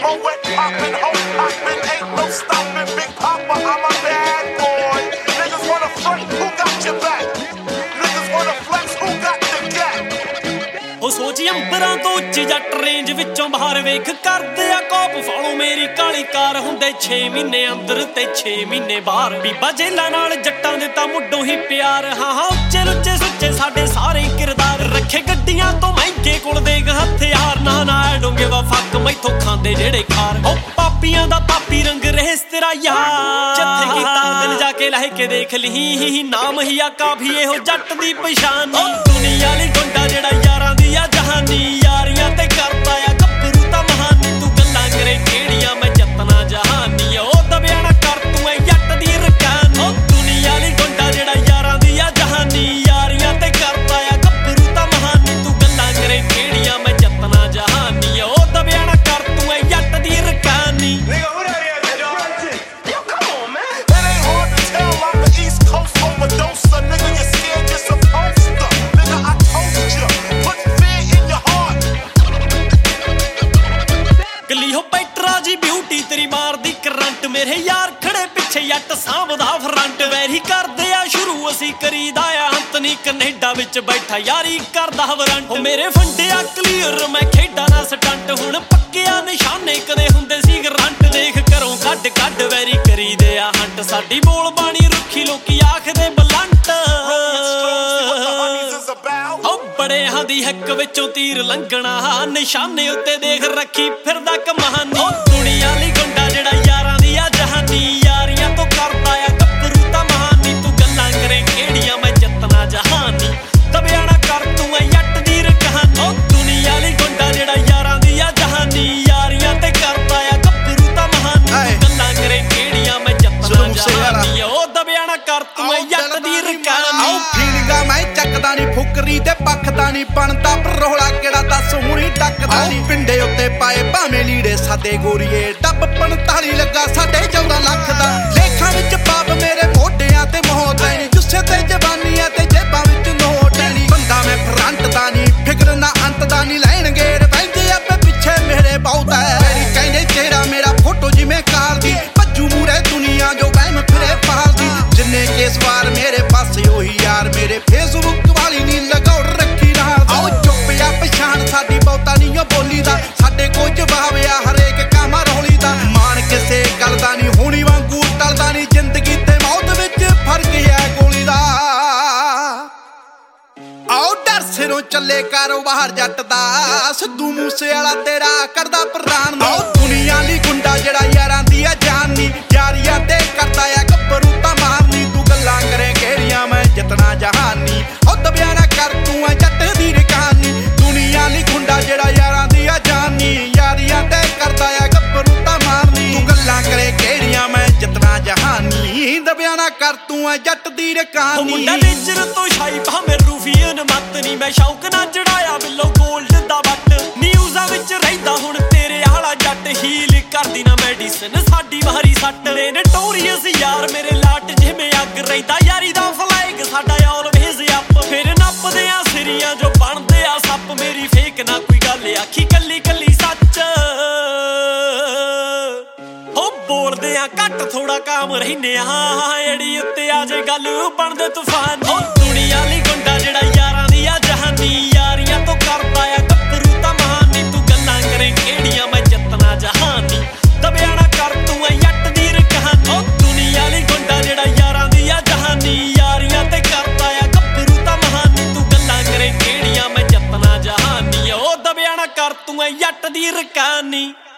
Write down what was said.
Moet poppin', hoe poppin', ain't no stopping. Big Papa, I'm a bad boy. Niggas wanna front, who got your back? Niggas wanna flex, who got the gap? ਉਹ ਸੋਚ ਅੰਬਰਾਂ ਤੋਂ ਉੱਚੀ ਜੱਟ range ਵਿੱਚੋਂ ਬਾਹਰ ਵੇਖ ਕਰਦੇ ਆ ਕੋਪ ਫਾਲੋ ਮੇਰੀ ਕਾਲੀ ਕਾਰ ਹੁੰਦੇ 6 ਮਹੀਨੇ ਅੰਦਰ ਤੇ 6 ਮਹੀਨੇ ਬਾਹਰ ਬੀਬਾ ਜੇਲਾਂ ਨਾਲ ਜੱਟਾਂ ਦੇ ਤਾਂ ਮੁੱਢੋਂ ਹੀ ਪਿਆਰ ਹਾਂ ਹਾਂ ਉੱਚੇ ਲੁੱਚੇ ਸੁੱਚੇ ਸਾਡੇ ਸਾਰੇ ਕਿਰਦਾਰ ਰੱਖੇ ਗੱਡੀਆਂ ਤੋਂ ਮਹਿੰਗੇ ਕੋਲ ਦੇ ਹਥਿਆਰ ਨਾ ਨਾ ਡੋਂਗੇ ਵਾ ਫੱਕ ਮੈਥੋਂ ਖਾਂਦੇ ਜਿਹੜੇ ਖਾਰ ਉਹ ਪਾਪੀਆਂ ਦਾ ਪਾਪੀ ਰੰਗ ਰਹਿਸ ਤੇਰਾ ਯਾਰ ਜਿੱਥੇ ਕੀਤਾ ਦਿਲ ਜਾ ਕੇ ਲਹਿ ਕੇ ਦੇਖ ਲਈ ਨਾਮ ਹੀ ਆ ਕਾਫੀ ਇਹੋ ਜੱਟ ਦੀ ਪਛਾਣ ਦੁਨੀਆ ਵਾਲੀ ਗੁੰਡਾ ਜਿਹੜਾ ਯਾਰਾਂ ਦੀ ਆ ਜਹਾਨੀ ਯਾਰੀਆਂ ਤੇ ਕਰਦਾ ਆ ਗੱਭਰੂ ਤਾਂ ਮਹਾਨੀ ਤੂੰ ਗੱਲਾਂ ਕਰੇ ਕਿਹੜੀਆਂ ਮੈਂ ਜੱਤਨਾ ਜਹਾਨੀ ਉਹ ਦਬਿਆ ਨਾ ਕਰ ਤੂੰ ਐ ਜੱਟ ਦੀ ਰਕਾਨ ਉਹ ਦੁਨੀਆ ਵਾਲੀ ਗੁੰਡਾ ਜਿਹੜਾ ਯਾਰਾਂ ਦੀ ਆ ਜਹਾਨੀ ਯਾਰੀਆਂ ਤੇ ਕਰਦਾ ਆ ਗੱਭਰੂ ਤਾਂ ਮਹਾਨੀ ਤੂੰ ਗੱਲਾਂ ਕਰੇ ਕਿਹੜੀਆਂ ਮੈਂ ਜੱਤਨਾ ਜਹਾਨੀ ਉਹ ਦਬਿਆ ਨਾ ਕਰ ਤੂੰ ਐ ਜੱਟ ਦੀ ਰਕਾਨੀ ਤੇਰੀ ਮਾਰਦੀ ਕਰੰਟ ਮੇਰੇ ਯਾਰ ਖੜੇ ਪਿੱਛੇ ਜੱਟ ਸਾਂਭਦਾ ਫਰੰਟ ਵੈਰੀ ਕਰਦੇ ਆ ਸ਼ੁਰੂ ਅਸੀਂ ਕਰੀਦਾ ਆ ਅੰਤ ਨੀ ਕੈਨੇਡਾ ਵਿੱਚ ਬੈਠਾ ਯਾਰੀ ਕਰਦਾ ਵਰੰਟ ਉਹ ਮੇਰੇ ਫੰਡਿਆ ਕਲੀਅਰ ਮੈਂ ਖੇਡਾਂ ਨਾ ਸਟੰਟ ਹੁਣ ਪੱਕਿਆ ਨਿਸ਼ਾਨੇ ਕਦੇ ਹੁੰਦੇ ਸੀ ਗਰੰਟ ਦੇਖ ਘਰੋਂ ਕੱਢ ਕੱਢ ਵੈਰੀ ਕਰੀਦੇ ਆ ਹੰਟ ਸਾਡੀ ਬੋਲ ਬਾਣੀ ਰੁੱਖੀ ਲੋਕੀ ਆਖਦੇ ਬਲੰਟ ਉਹ ਬੜਿਆਂ ਦੀ ਹੱਕ ਵਿੱਚੋਂ ਤੀਰ ਲੰਘਣਾ ਨਿਸ਼ਾਨੇ ਉੱਤੇ ਦੇਖ ਰੱਖੀ ਫਿਰਦਾ ਕਮਾਨੀ ਦੁਨੀਆ ਲਈ ਗੁੰਡਾ ਜਿਹੜਾ ਯਾਰਾਂ ਦੀ ਆ ਜਹਾਨੀ ਯਾਰੀਆਂ ਤੋਂ ਕਰਦਾ ਆ ਗੱਭਰੂ ਤਾਂ ਮਹਾਨੀ ਤੂੰ ਗੱਲਾਂ ਕਰੇ ਕਿਹੜੀਆਂ ਮੈਂ ਜੱਤਨਾ ਜਹਾਨੀ ਦਬਿਆ ਨਾ ਕਰ ਤੂੰ ਐ ਜੱਟ ਦੀ ਰਕਾਨੀ ਦੁਨੀਆ ਲਈ ਗੁੰਡਾ ਜਿਹੜਾ ਯਾਰਾਂ ਦੀ ਆ ਜਹਾਨੀ ਯਾਰੀਆਂ ਤੇ ਕਰਦਾ ਆ ਗੱਭਰੂ ਤਾਂ ਮਹਾਨੀ ਤੂੰ ਗੱਲਾਂ ਕਰੇ ਕਿਹੜੀਆਂ ਮੈਂ ਜੱਤਨਾ ਜਹਾਨੀ ਉਹ ਦਬਿਆ ਨਾ ਕਰ ਤੂੰ ਐ ਜੱਟ ਦੀ ਰਕਾਨੀ ਫੀਲਿੰਗਾਂ ਮੈਂ ਚੱਕਦਾ ਨੀ ਫੁਕਰੀ ਤੇ ਪੱਖਦਾ ਨੀ ਬਣਦਾ ਰੋਲਾ ਕਿਹੜਾ ਦੱਸ ਹੁਣੀ ਡੱਕਦਾ ਨੀ ਪਿੰਡੇ ਉੱਤੇ ਪਾਏ ਭਾਵੇਂ ਲੀੜੇ ਸਾਦੇ ਗੋਰੀਏ ਡੱਬ 45 ਲੱਗਾ ਸਾਡੇ 14 ਲੱਖ ਦਾ ਲੇਖਾਂ ਵਿੱਚ ਪਾਪ ਮੇਰੇ ਮੋਢਿਆਂ ਤੇ ਮੌਤ ਐ ਨੀ ਜੁੱਸੇ ਤੇ ਜਵਾਨੀਆਂ ਤੇ ਜੇਬਾਂ ਵਿੱਚ ਨੋਟ ਐ ਨੀ ਬੰਦਾ ਮੈਂ ਫਰੰਟ ਦਾ ਨੀ ਫਿਕਰ ਨਾ ਅੰਤ ਦਾ ਨੀ ਲੈਣਗੇ ਰਵੈਂਦੇ ਆਪੇ ਪਿੱਛੇ ਮੇਰੇ ਬਹੁਤ ਐ ਮੇਰੀ ਕਹਿੰਦੇ ਚਿਹਰਾ ਮੇਰਾ ਫੋਟੋ ਜਿਵੇਂ ਕਾਰ ਦੀ ਭੱਜੂ ਮੂਰੇ ਦੁਨੀਆ ਜੋ ਵਹਿਮ ਫਿਰੇ ਪਾਲਦੀ ਜਿੰਨੇ ਕੇਸ ਵਾਰ ਮੇਰੇ ਪਾਸੇ ਉਹੀ ਯਾਰ ਮੇਰੇ ਫੇਸਬੁੱਕ ਵਾਲੀ ਨੀ ਲਗਾਉ ਰੱਖੀ ਨਾਲ ਆਓ ਚੁੱਪ ਆ ਪਛਾਣ ਸਾਡੀ ਬਹੁਤਾ ਨੀ ਓ ਬੋਲੀ ਦਾ ਸਾਡੇ ਕੋਈ ਜਵਾਬ ਆ ਹਰੇਕ ਕੰਮ ਰੌਲੀ ਦਾ ਮਾਣ ਕਿਸੇ ਗੱਲ ਦਾ ਨੀ ਹੋਣੀ ਵਾਂਗੂ ਟਲਦਾ ਨੀ ਜ਼ਿੰਦਗੀ ਤੇ ਮੌਤ ਵਿੱਚ ਫਰਕ ਹੈ ਗੋਲੀ ਦਾ ਆਓ ਡਰ ਸਿਰੋਂ ਚੱਲੇ ਕਾਰੋਬਾਰ ਜੱਟ ਦਾ ਸਿੱਧੂ ਮੂਸੇ ਵਾਲਾ ਤੇਰਾ ਕਰਦਾ ਪ੍ਰਾਣ ਦਾ ਦੁਨੀਆ ਲਈ ਗੁੰਡਾ ਜਿਹੜਾ ਯਾਰਾਂ ਦੀ ਆ ਜਾਨੀ ਯਾਰੀਆਂ ਤੇ ਕਰਦਾ ਆ ਗੱਭਰੂ ਤਾਂ ਮਾਰਨੀ ਤੂੰ ਗੱਲਾਂ ਕਰੇ ਕਿਹੜੀਆਂ ਮੈਂ ਜੱਤਨਾ ਜਹਾਨੀ ਉਹ ਦਬਿਆ ਨਾ ਕਰ ਤੂੰ ਐ ਜੱਟ ਦੀ ਰਕਾਨੀ ਦੁਨੀਆ ਲਈ ਗੁੰਡਾ ਜਿਹੜਾ ਯਾਰਾਂ ਦੀ ਆ ਜਾਨੀ ਯਾਰੀਆਂ ਤੇ ਕਰਦਾ ਆ ਗੱਭਰੂ ਤਾਂ ਮਾਰਨੀ ਤੂੰ ਗੱਲਾਂ ਕਰੇ ਕਿਹੜੀਆਂ ਮੈਂ ਜੱਤਨਾ ਜਹਾਨੀ ਦਬਿਆ ਨਾ ਕਰ ਤੂੰ ਐ ਜੱਟ ਦੀ ਰਕਾਨੀ ਮੁੰਡਾ ਨੇਜਰ ਤੋਂ ਸ਼ਾਈ ਭਾਵੇਂ ਰੂਫੀਅਨ ਮੱਤ ਨੀ ਮੈਂ ਸ਼ੌਕ ਨਾ ਚੜਾਇਆ ਬਿੱਲੋ ਗੋਲਡ ਦਾ ਵੱਟ ਨਿਊਜ਼ਾਂ ਵਿੱਚ ਰਹਿੰਦਾ ਹੁਣ ਤੇਰੇ ਆਲਾ ਜੱਟ ਹੀਲ ਕਰਦੀ ਨਾ ਮੈਡੀਸਨ ਸਾਡੀ ਵਾਰੀ ਸੱਟ ਨੇ ਨਟੋਰੀਅਸ ਯਾਰ ਮੇਰੇ ਲਾਟ ਜਿਵੇਂ ਅੱਗ ਰਹਿੰਦਾ ਯਾਰੀ ਦਾ ਫਲੈਗ ਸਾਡਾ ਆਲਵੇਜ਼ ਅਪ ਫਿਰ ਨੱਪਦੇ ਆ ਸਿਰੀਆਂ ਜੋ ਬਣਦੇ ਆ ਸੱਪ ਮੇਰੀ ਫੇਕ ਨਾ ਕੋਈ ਗੱਲ ਆਖੀ ਕੱਲੀ ਕੱਲੀ ਸੱਚ ਹੋ ਬੋਲਦੇ ਆ ਘੱਟ ਥੋੜਾ ਕਾਮ ਰਹਿੰਦੇ ਆ ਏੜੀ ਉੱਤੇ ਆ ਜੇ ਗੱਲ ਬਣਦੇ ਤੂਫਾਨੀ ਦੁਨੀਆ ਲਈ ਗੁੰਡਾ ਜਿਹੜਾ ਯਾਰਾਂ ਦੀ ਆ ਜਹਾਨੀ ਯਾਰੀਆਂ ਤੋਂ ਕਰਦਾ ਆ ਗੱਭਰੂ ਤਾਂ ਮਹਾਨੀ ਤੂੰ ਗੱਲਾਂ ਕਰੇ ਕਿਹੜੀਆਂ ਮੈਂ ਜੱਤਨਾ ਜਹਾਨੀ ਦਬਿਆ ਨਾ ਕਰ ਤੂੰ ਐ ਜੱਟ ਦੀ ਰਕਾਨੀ ਦੁਨੀਆ ਲਈ ਗੁੰਡਾ ਜਿਹੜਾ ਯਾਰਾਂ ਦੀ ਆ ਜਹਾਨੀ ਯਾਰੀਆਂ ਤੇ ਕਰਦਾ ਆ ਗੱਭਰੂ ਤਾਂ ਮਹਾਨੀ ਤੂੰ ਗੱਲਾਂ ਕਰੇ ਕਿਹੜੀਆਂ ਮੈਂ ਜੱਤਨਾ ਜਹਾਨੀ ਉਹ ਦਬਿਆ ਨਾ ਕਰ ਤੂੰ ਐ ਜੱਟ ਦੀ ਰਕਾਨੀ